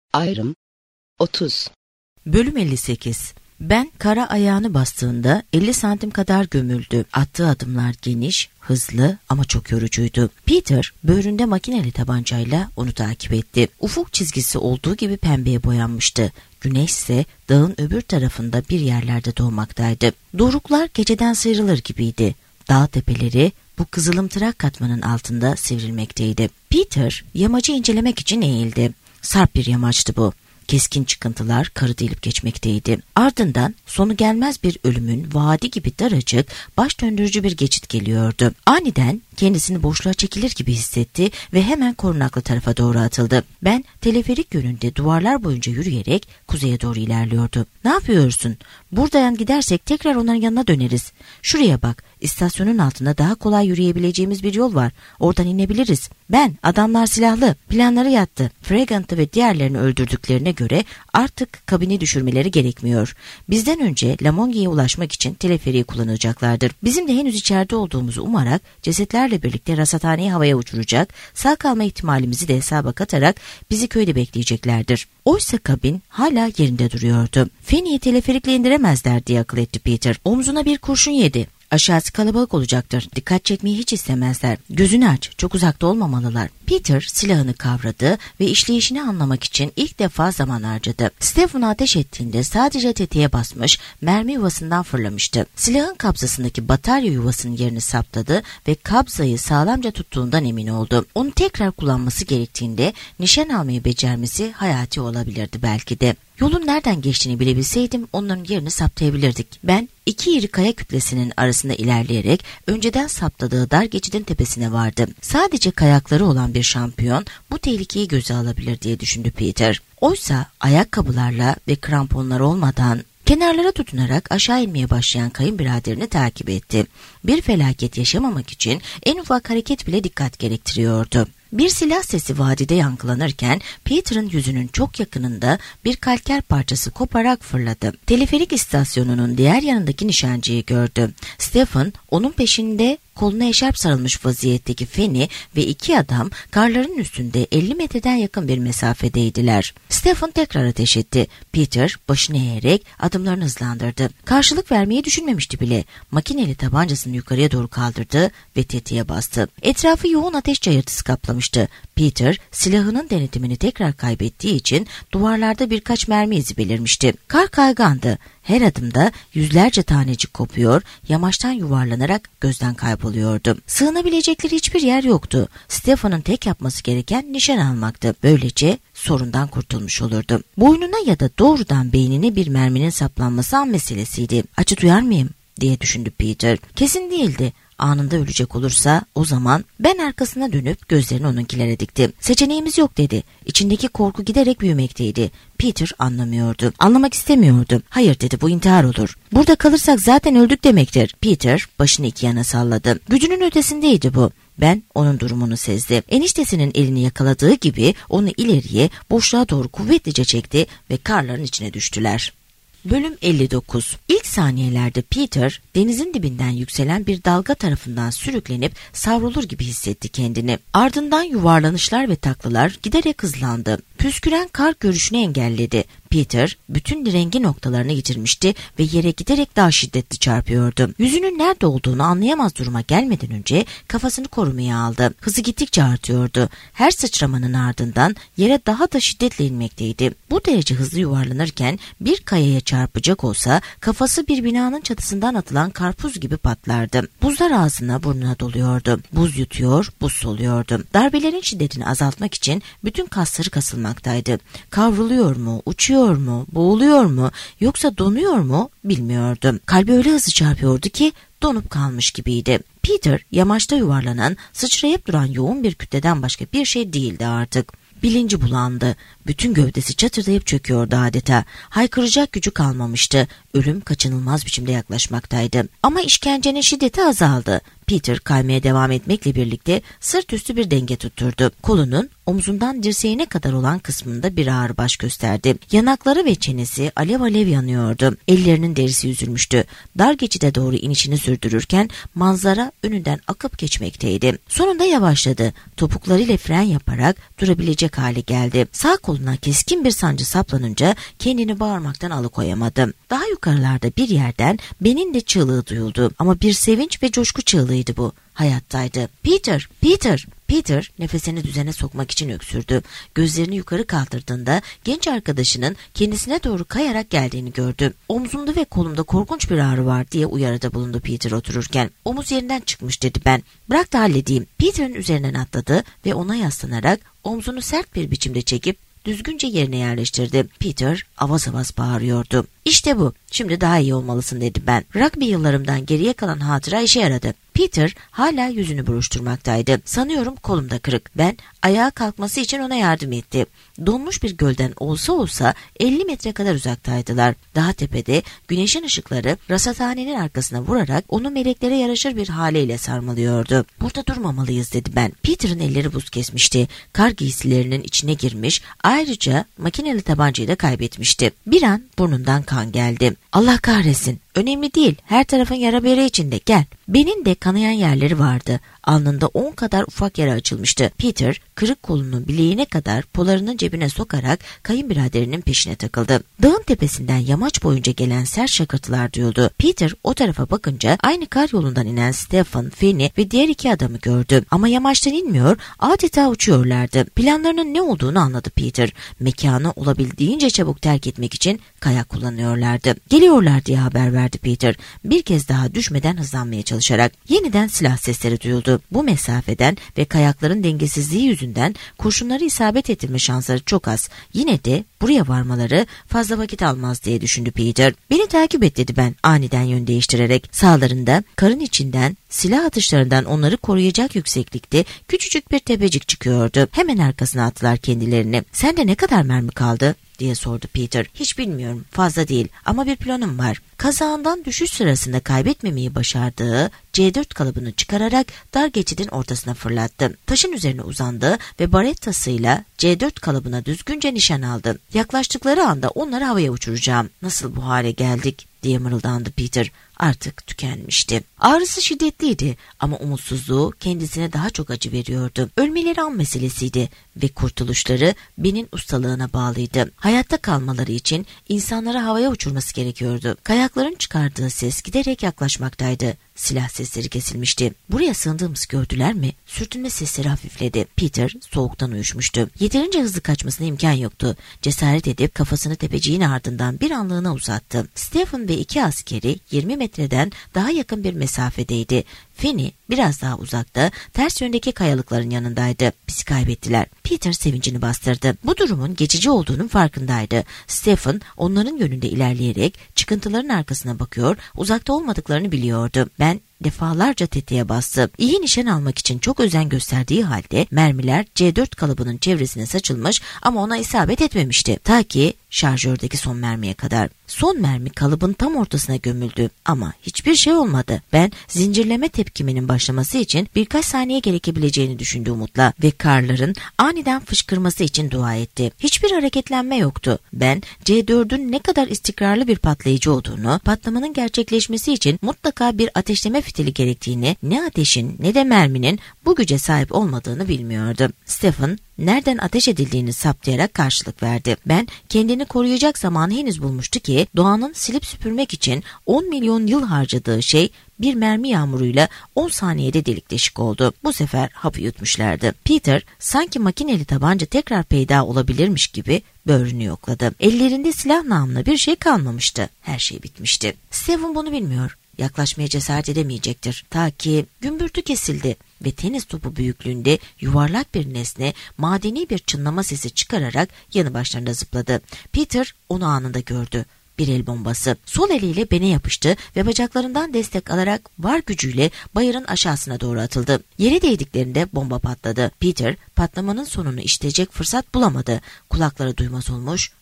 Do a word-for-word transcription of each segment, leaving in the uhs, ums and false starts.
Ayrım otuz. Bölüm elli sekiz. Ben kara ayağını bastığında elli santim kadar gömüldü. Attığı adımlar geniş, hızlı ama çok yorucuydu. Peter böğründe makineli tabancayla onu takip etti. Ufuk çizgisi olduğu gibi pembeye boyanmıştı. Güneş ise dağın öbür tarafında bir yerlerde doğmaktaydı. Doruklar geceden sıyrılır gibiydi. Dağ tepeleri bu kızılımtırak katmanın altında sivrilmekteydi. Peter yamacı incelemek için eğildi. Sarp bir yamaçtı bu. Keskin çıkıntılar karı delip geçmekteydi. Ardından sonu gelmez bir ölümün vadi gibi daracık, baş döndürücü bir geçit geliyordu. Aniden kendisini boşluğa çekilir gibi hissetti ve hemen korunaklı tarafa doğru atıldı. Ben teleferik yönünde duvarlar boyunca yürüyerek kuzeye doğru ilerliyordu. "Ne yapıyorsun? Buradan gidersek tekrar onların yanına döneriz. Şuraya bak, istasyonun altında daha kolay yürüyebileceğimiz bir yol var. Oradan inebiliriz." Ben, adamlar silahlı, planları yattı. Fragant'ı ve diğerlerini öldürdüklerine göre artık kabini düşürmeleri gerekmiyor. Bizden önce Lamongi'ye ulaşmak için teleferiği kullanacaklardır. Bizim de henüz içeride olduğumuzu umarak cesetlerle birlikte rasathaneyi havaya uçuracak, sağ kalma ihtimalimizi de hesaba katarak bizi köyde bekleyeceklerdir. Oysa kabin hala yerinde duruyordu. Fanny'yi teleferikle indiremezler diye akıl etti Peter. Omzuna bir kurşun yedi. Aşağısı kalabalık olacaktır. Dikkat çekmeyi hiç istemezler. Gözünü aç, çok uzakta olmamalılar. Peter silahını kavradı ve işleyişini anlamak için ilk defa zaman harcadı. Stephen'a ateş ettiğinde sadece tetiğe basmış, mermi yuvasından fırlamıştı. Silahın kabzasındaki batarya yuvasının yerini saptadı ve kabzayı sağlamca tuttuğundan emin oldu. Onu tekrar kullanması gerektiğinde nişan almayı becermesi hayati olabilirdi belki de. Yolun nereden geçtiğini bilebilseydim onların yerini saptayabilirdik. Ben iki iri kaya kütlesinin arasında ilerleyerek önceden saptadığı dar geçidin tepesine vardım. Sadece kayakları olan bir şampiyon bu tehlikeyi göze alabilir diye düşündü Peter. Oysa ayakkabılarla ve kramponlar olmadan kenarlara tutunarak aşağı inmeye başlayan kayınbiraderini takip etti. Bir felaket yaşamamak için en ufak hareket bile dikkat gerektiriyordu. Bir silah sesi vadide yankılanırken Peter'ın yüzünün çok yakınında bir kalker parçası koparak fırladı. Teleferik istasyonunun diğer yanındaki nişancıyı gördü. Stephen onun peşinde, koluna eşarp sarılmış vaziyetteki Fanny ve iki adam karların üstünde elli metreden yakın bir mesafedeydiler. Stephen tekrar ateş etti. Peter başını eğerek adımlarını hızlandırdı. Karşılık vermeyi düşünmemişti bile. Makineli tabancasını yukarıya doğru kaldırdı ve tetiğe bastı. Etrafı yoğun ateş çayırtısı kaplamıştı. Peter silahının denetimini tekrar kaybettiği için duvarlarda birkaç mermi izi belirmişti. Kar kaygandı. Her adımda yüzlerce tanecik kopuyor, yamaçtan yuvarlanarak gözden kayboluyordu. Sığınabilecekleri hiçbir yer yoktu. Stephen'ın tek yapması gereken nişan almaktı. Böylece sorundan kurtulmuş olurdu. Boynuna ya da doğrudan beynine bir merminin saplanması an meselesiydi. "Acı duyar mıyım?" diye düşündü Peter. Kesin değildi. Anında ölecek olursa o zaman ben arkasına dönüp gözlerini onunkilere dikti. "Seçeneğimiz yok" dedi. İçindeki korku giderek büyümekteydi. Peter anlamıyordu. Anlamak istemiyordu. "Hayır" dedi, "bu intihar olur. Burada kalırsak zaten öldük demektir." Peter başını iki yana salladı. Gücünün ötesindeydi bu. Ben onun durumunu sezdi. Eniştesinin elini yakaladığı gibi onu ileriye, boşluğa doğru kuvvetlice çekti ve karların içine düştüler. Bölüm elli dokuz. İlk saniyelerde Peter denizin dibinden yükselen bir dalga tarafından sürüklenip savrulur gibi hissetti kendini. Ardından yuvarlanışlar ve taklalar giderek hızlandı. Püsküren kar görüşünü engelledi. Peter bütün rengi noktalarını yitirmişti ve yere giderek daha şiddetli çarpıyordu. Yüzünün nerede olduğunu anlayamaz duruma gelmeden önce kafasını korumaya aldı. Hızı gittikçe artıyordu. Her sıçramanın ardından yere daha da şiddetle inmekteydi. Bu derece hızlı yuvarlanırken bir kayaya çarpacak olsa kafası bir binanın çatısından atılan karpuz gibi patlardı. Buzlar ağzına burnuna doluyordu. Buz yutuyor, buz soluyordu. Darbelerin şiddetini azaltmak için bütün kasları kasılmaktaydı. Kavruluyor mu, uçuyor mu, boğuluyor mu, yoksa donuyor mu bilmiyordum. Kalbi öyle hızlı çarpıyordu ki donup kalmış gibiydi. Peter yamaçta yuvarlanan, sıçrayıp duran yoğun bir kütleden başka bir şey değildi artık. Bilinci bulandı. Bütün gövdesi çatırdayıp çöküyordu adeta. Haykıracak gücü kalmamıştı. Ölüm kaçınılmaz biçimde yaklaşmaktaydı. Ama işkencenin şiddeti azaldı. Peter kaymaya devam etmekle birlikte sırt üstü bir denge tutturdu. Kolunun omzundan dirseğine kadar olan kısmında bir ağrı baş gösterdi. Yanakları ve çenesi alev alev yanıyordu. Ellerinin derisi üzülmüştü. Dar geçide doğru inişini sürdürürken manzara önünden akıp geçmekteydi. Sonunda yavaşladı. Topuklarıyla fren yaparak durabilecek hale geldi. Sağ koluna keskin bir sancı saplanınca kendini bağırmaktan alıkoyamadı. Daha yukarılarda bir yerden Ben'in de çığlığı duyuldu. Ama bir sevinç ve coşku çığlığıydı bu. Hayattaydı. Peter, Peter, Peter nefesini düzene sokmak için öksürdü. Gözlerini yukarı kaldırdığında genç arkadaşının kendisine doğru kayarak geldiğini gördü. Omzumda ve kolumda korkunç bir ağrı var diye uyarıda bulundu Peter otururken. Omuz yerinden çıkmış dedi ben. Bırak da halledeyim. Peter'ın üzerinden atladı ve ona yaslanarak omzunu sert bir biçimde çekip düzgünce yerine yerleştirdi. Peter avaz avaz bağırıyordu. İşte bu. Şimdi daha iyi olmalısın dedi ben. Rugby yıllarımdan geriye kalan hatıra işe yaradı. Peter hala yüzünü buruşturmaktaydı. Sanıyorum kolumda kırık. Ben ayağa kalkması için ona yardım etti. Donmuş bir gölden olsa olsa elli metre kadar uzaktaydılar. Daha tepede güneşin ışıkları rasathanenin arkasına vurarak onu meleklere yaraşır bir haleyle sarmalıyordu. Burada durmamalıyız dedi ben. Peter'ın elleri buz kesmişti. Kar giysilerinin içine girmiş, ayrıca makineli tabancayı da kaybetmişti. Bir an burnundan kan geldi. Allah kahretsin. Önemli değil. Her tarafın yara bere içinde. Gel. Ben'in de kanayan yerleri vardı. Alnında on kadar ufak yara açılmıştı. Peter kırık kolunun bileğine kadar polarının cebine sokarak kayınbiraderinin peşine takıldı. Dağın tepesinden yamaç boyunca gelen sert şakırtılar duyuldu. Peter o tarafa bakınca aynı kar yolundan inen Stephen, Fanny ve diğer iki adamı gördü. Ama yamaçtan inmiyor, adeta uçuyorlardı. Planlarının ne olduğunu anladı Peter. Mekanı olabildiğince çabuk terk etmek için kayak kullanıyorlardı. Geliyorlar diye haber verdi Peter. Bir kez daha düşmeden hızlanmaya çalışarak. Yeniden silah sesleri duyuldu. Bu mesafeden ve kayakların dengesizliği yüzünden kurşunları isabet ettirme şansları çok az. Yine de buraya varmaları fazla vakit almaz diye düşündü Peter. Beni takip et dedi ben aniden yön değiştirerek. Sağlarında karın içinden silah atışlarından onları koruyacak yükseklikte küçücük bir tepecik çıkıyordu. Hemen arkasına attılar kendilerini. Sende ne kadar mermi kaldı diye sordu Peter. Hiç bilmiyorum, fazla değil ama bir planım var. Kazağından düşüş sırasında kaybetmemeyi başardığı C dört kalıbını çıkararak dar geçidin ortasına fırlattı. Taşın üzerine uzandı ve barettasıyla C dört kalıbına düzgünce nişan aldı. Yaklaştıkları anda onları havaya uçuracağım. Nasıl bu hale geldik diye mırıldandı Peter. Artık tükenmişti. Ağrısı şiddetliydi ama umutsuzluğu kendisine daha çok acı veriyordu. Ölmeleri an meselesiydi ve kurtuluşları Ben'in ustalığına bağlıydı. Hayatta kalmaları için insanları havaya uçurması gerekiyordu. Kayakların çıkardığı ses giderek yaklaşmaktaydı. Silah sesleri kesilmişti. Buraya sığındığımızı gördüler mi? Sürtünme sesleri hafifledi. Peter soğuktan uyuşmuştu. Yeterince hızlı kaçmasına imkan yoktu. Cesaret edip kafasını tepeciğin ardından bir anlığına uzattı. Stephen ve iki askeri yirmi metreden daha yakın bir mesafedeydi. Fanny biraz daha uzakta, ters yöndeki kayalıkların yanındaydı. Bizi kaybettiler. Peter sevincini bastırdı. Bu durumun geçici olduğunun farkındaydı. Stephen onların yönünde ilerleyerek çıkıntıların arkasına bakıyor, uzakta olmadıklarını biliyordu. Ben defalarca tetiğe bastı. İyi nişan almak için çok özen gösterdiği halde mermiler C dört kalıbının çevresine saçılmış ama ona isabet etmemişti. Ta ki şarjördeki son mermiye kadar. Son mermi kalıbın tam ortasına gömüldü ama hiçbir şey olmadı. Ben zincirleme tepkiminin başlaması için birkaç saniye gerekebileceğini düşündü umutla ve karların aniden fışkırması için dua etti. Hiçbir hareketlenme yoktu. Ben C dördün ne kadar istikrarlı bir patlayıcı olduğunu, patlamanın gerçekleşmesi için mutlaka bir ateşleme fitili gerektiğini, ne ateşin ne de merminin bu güce sahip olmadığını bilmiyordu. Stephen nereden ateş edildiğini saptayarak karşılık verdi. Ben kendini koruyacak zamanı henüz bulmuştu ki doğanın silip süpürmek için on milyon yıl harcadığı şey bir mermi yağmuruyla on saniyede delik deşik oldu. Bu sefer hapı yutmuşlardı. Peter sanki makineli tabanca tekrar peyda olabilirmiş gibi böğrünü yokladı. Ellerinde silah namına bir şey kalmamıştı. Her şey bitmişti. Stephen bunu bilmiyor. Yaklaşmaya cesaret edemeyecektir. Ta ki gümbürtü kesildi ve tenis topu büyüklüğünde yuvarlak bir nesne madeni bir çınlama sesi çıkararak yanı başlarında zıpladı. Peter onu anında gördü. Bir el bombası. Sol eliyle Ben'e yapıştı ve bacaklarından destek alarak var gücüyle bayırın aşağısına doğru atıldı. Yere değdiklerinde bomba patladı. Peter patlamanın sonunu işitecek fırsat bulamadı. Kulakları duymaz olmuş,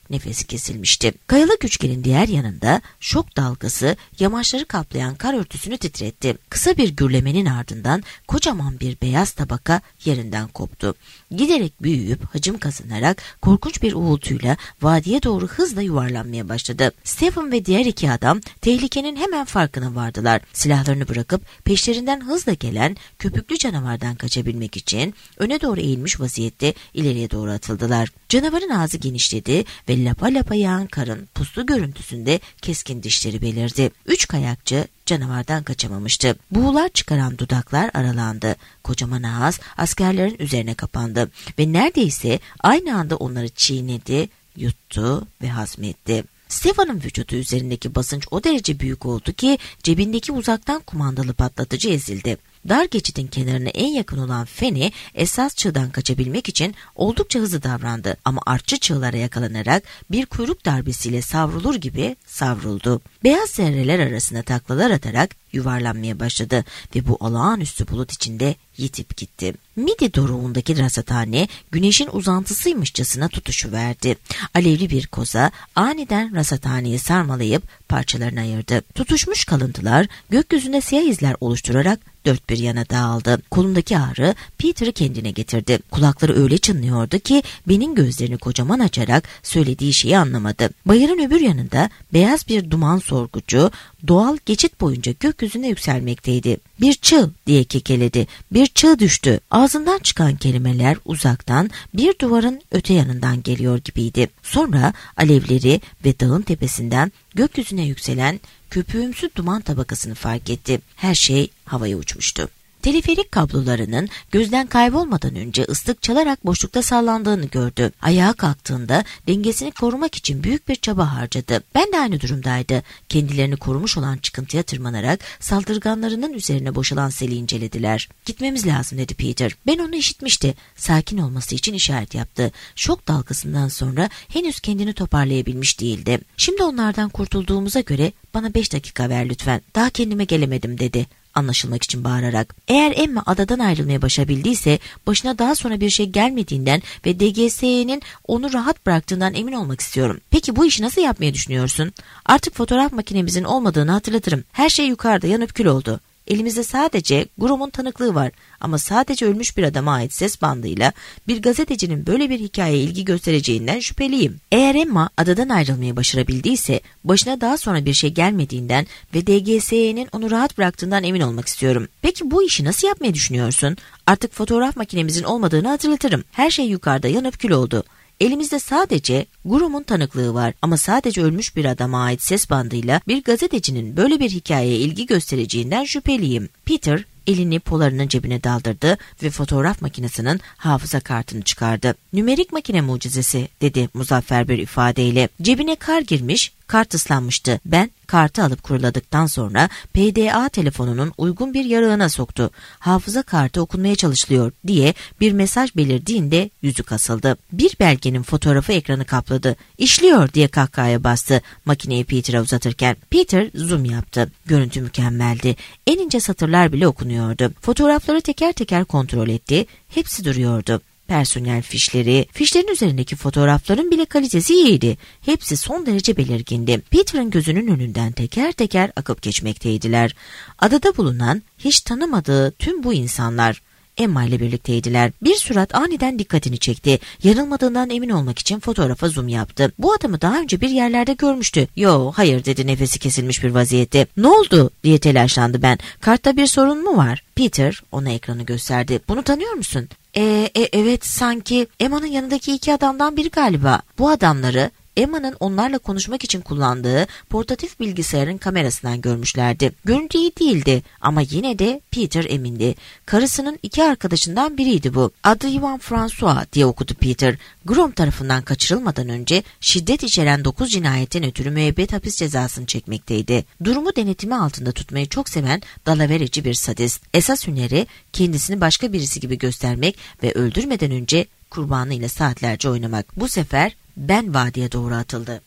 nefesi kesilmişti. Kayalık üçgenin diğer yanında şok dalgası yamaçları kaplayan kar örtüsünü titretti. Kısa bir gürlemenin ardından kocaman bir beyaz tabaka yerinden koptu. Giderek büyüyüp hacim kazanarak korkunç bir uğultuyla vadiye doğru hızla yuvarlanmaya başladı. Stephen ve diğer iki adam tehlikenin hemen farkına vardılar. Silahlarını bırakıp peşlerinden hızla gelen köpüklü canavardan kaçabilmek için öne doğru eğilmiş vaziyette ileriye doğru atıldılar. Canavarın ağzı genişledi ve lapa lapa yağan karın puslu görüntüsünde keskin dişleri belirdi. Üç kayakçı canavardan kaçamamıştı. Buğular çıkaran dudaklar aralandı. Kocaman ağız askerlerin üzerine kapandı ve neredeyse aynı anda onları çiğnedi, yuttu ve hazmetti. Stephen'ın vücudu üzerindeki basınç o derece büyük oldu ki cebindeki uzaktan kumandalı patlatıcı ezildi. Dar geçidin kenarına en yakın olan Feni esas çığdan kaçabilmek için oldukça hızlı davrandı ama artçı çığlara yakalanarak bir kuyruk darbesiyle savrulur gibi savruldu. Beyaz zerreler arasında taklalar atarak yuvarlanmaya başladı ve bu olağanüstü bulut içinde yitip gitti. Midi doruğundaki rasathane güneşin uzantısıymışçasına tutuşuverdi. Alevli bir koza aniden rasathaneyi sarmalayıp parçalarına ayırdı. Tutuşmuş kalıntılar gökyüzünde siyah izler oluşturarak dört bir yana dağıldı. Kolundaki ağrı Peter'ı kendine getirdi. Kulakları öyle çınlıyordu ki Ben'in gözlerini kocaman açarak söylediği şeyi anlamadı. Bayırın öbür yanında beyaz bir duman sorgucu doğal geçit boyunca gökyüzüne yükselmekteydi. Bir çığ diye kekeledi. Bir çığ düştü. Ağzından çıkan kelimeler uzaktan bir duvarın öte yanından geliyor gibiydi. Sonra alevleri ve dağın tepesinden gökyüzüne yükselen köpüğümsü duman tabakasını fark etti. Her şey havaya uçmuştu. Teleferik kablolarının gözden kaybolmadan önce ıslık çalarak boşlukta sallandığını gördü. Ayağa kalktığında dengesini korumak için büyük bir çaba harcadı. Ben de aynı durumdaydı. Kendilerini korumuş olan çıkıntıya tırmanarak saldırganlarının üzerine boşalan seli incelediler. Gitmemiz lazım dedi Peter. Ben onu işitmişti. Sakin olması için işaret yaptı. Şok dalgasından sonra henüz kendini toparlayabilmiş değildi. Şimdi onlardan kurtulduğumuza göre bana beş dakika ver lütfen. Daha kendime gelemedim dedi. Anlaşılmak için bağırarak. Eğer Emma adadan ayrılmaya başarabildiyse başına daha sonra bir şey gelmediğinden ve D G S E'nin onu rahat bıraktığından emin olmak istiyorum. Peki bu işi nasıl yapmayı düşünüyorsun? Artık fotoğraf makinemizin olmadığını hatırlatırım. Her şey yukarıda yanıp kül oldu. Elimizde sadece Grom'un tanıklığı var ama sadece ölmüş bir adama ait ses bandıyla bir gazetecinin böyle bir hikayeye ilgi göstereceğinden şüpheliyim. Eğer Emma adadan ayrılmayı başarabildiyse başına daha sonra bir şey gelmediğinden ve D G S E'nin onu rahat bıraktığından emin olmak istiyorum. Peki bu işi nasıl yapmayı düşünüyorsun? Artık fotoğraf makinemizin olmadığını hatırlatırım. Her şey yukarıda yanıp kül oldu. Elimizde sadece Grom'un tanıklığı var ama sadece ölmüş bir adama ait ses bandıyla bir gazetecinin böyle bir hikayeye ilgi göstereceğinden şüpheliyim. Peter elini polarının cebine daldırdı ve fotoğraf makinesinin hafıza kartını çıkardı. Nümerik makine mucizesi dedi muzaffer bir ifadeyle. Cebine kar girmiş, kart ıslanmıştı. Ben kartı alıp kuruladıktan sonra P D A telefonunun uygun bir yarığına soktu. Hafıza kartı okunmaya çalışılıyor diye bir mesaj belirdiğinde yüzü kasıldı. Bir belgenin fotoğrafı ekranı kapladı. İşliyor diye kahkahaya bastı makineyi Peter'a uzatırken. Peter zoom yaptı. Görüntü mükemmeldi. En ince satırlar bile okunuyordu. Fotoğrafları teker teker kontrol etti. Hepsi duruyordu. Personel fişleri, fişlerin üzerindeki fotoğrafların bile kalitesi iyiydi. Hepsi son derece belirgindi. Peter'ın gözünün önünden teker teker akıp geçmekteydiler. Adada bulunan hiç tanımadığı tüm bu insanlar Emma ile birlikteydiler. Bir surat aniden dikkatini çekti. Yanılmadığından emin olmak için fotoğrafa zoom yaptı. Bu adamı daha önce bir yerlerde görmüştü. Yo, hayır dedi nefesi kesilmiş bir vaziyette. Ne oldu diye telaşlandı ben. Kartta bir sorun mu var? Peter ona ekranı gösterdi. Bunu tanıyor musun? Ee, e, evet sanki Emma'nın yanındaki iki adamdan biri galiba. Bu adamları Emma'nın onlarla konuşmak için kullandığı portatif bilgisayarın kamerasından görmüşlerdi. Görüntü iyi değildi ama yine de Peter emindi. Karısının iki arkadaşından biriydi bu. Adı Ivan François diye okudu Peter. Grom tarafından kaçırılmadan önce şiddet içeren dokuz cinayetten ötürü müebbet hapis cezasını çekmekteydi. Durumu denetimi altında tutmayı çok seven dalavereci bir sadist. Esas hüneri kendisini başka birisi gibi göstermek ve öldürmeden önce kurbanıyla saatlerce oynamak. Bu sefer Ben vadiye doğru atıldı.